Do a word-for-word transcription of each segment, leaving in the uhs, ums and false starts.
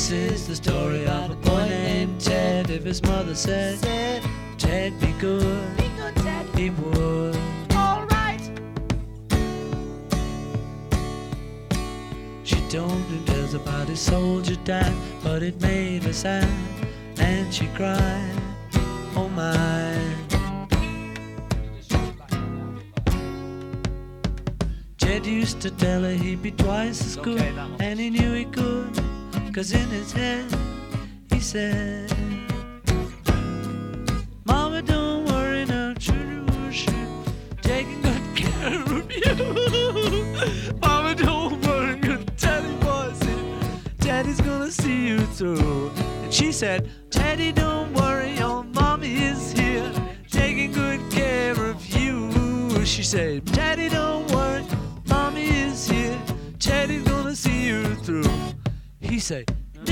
This is the story of a boy named Ted. If his mother said, Ted, be good, Be good, Ted. he would. All right. She told him there's about his soldier died, but it made her sad, and she cried, oh my. Ted used to tell her he'd be twice as good, Okay, that one. and he knew he could, 'cause in his head he said, Mama, don't worry now, taking good care of you. Mama, don't worry, your Teddy boy's here. Teddy's gonna see you through. And she said, Teddy, don't worry, your mommy is here, taking good care of you. She said, Teddy, don't worry, mommy is here, Teddy's gonna see you through. He said,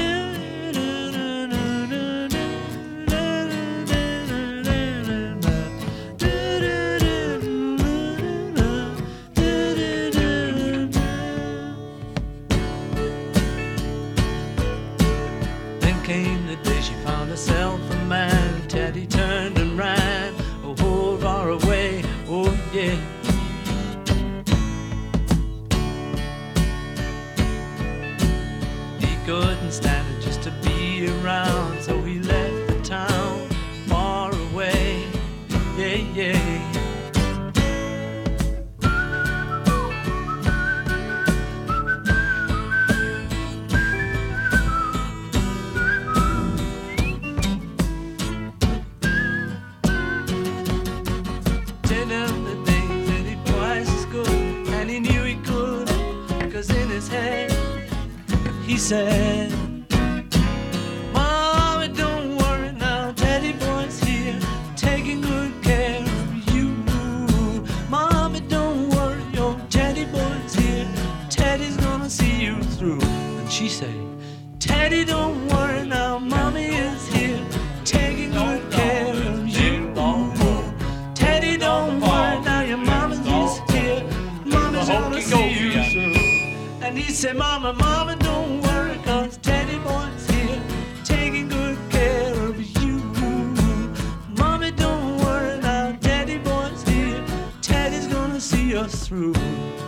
came the day she found herself a man. Teddy turned and ran, oh, oh, far away, oh yeah. He couldn't stand it just to be around, so he left the town far away, yeah, yeah. He said, Mama, don't worry now, Teddy boy's here, taking good care of you. Mama, don't worry, your Teddy boy's here, Teddy's gonna see you through. And she said, Teddy, don't worry now, Mommy is here, taking good care of you. Teddy, don't worry now, your mama is here, Mama's gonna see you through. And he said, Mama, Mama, don't worry, 'cause Teddy boy's here, taking good care of you. Mommy, don't worry now, Teddy boy's here, Teddy's gonna see us through.